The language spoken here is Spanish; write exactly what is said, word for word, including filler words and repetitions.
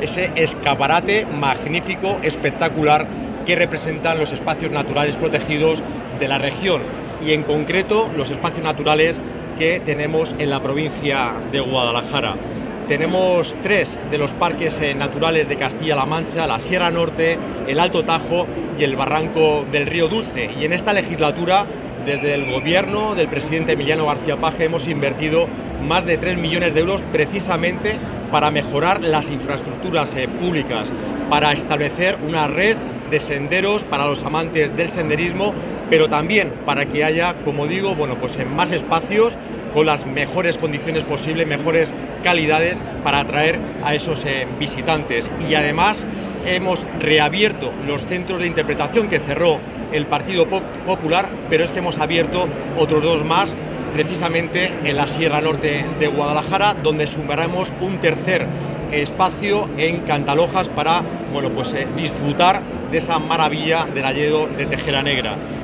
ese escaparate magnífico, espectacular, que representan los espacios naturales protegidos de la región y en concreto los espacios naturales que tenemos en la provincia de Guadalajara. Tenemos tres de los parques eh, naturales de Castilla-La Mancha, la Sierra Norte, el Alto Tajo y el Barranco del Río Dulce. Y en esta legislatura, desde el gobierno del presidente Emiliano García Paje, hemos invertido más de tres millones de euros precisamente para mejorar las infraestructuras eh, públicas, para establecer una red de senderos para los amantes del senderismo, pero también para que haya, como digo, bueno, pues en más espacios con las mejores condiciones posibles, mejores calidades para atraer a esos eh, visitantes. Y además hemos reabierto los centros de interpretación que cerró el Partido Popular, pero es que hemos abierto otros dos más precisamente en la Sierra Norte de Guadalajara, donde sumaremos un tercer espacio en Cantalojas para, bueno, pues, eh, disfrutar de esa maravilla del hayedo de Tejera Negra.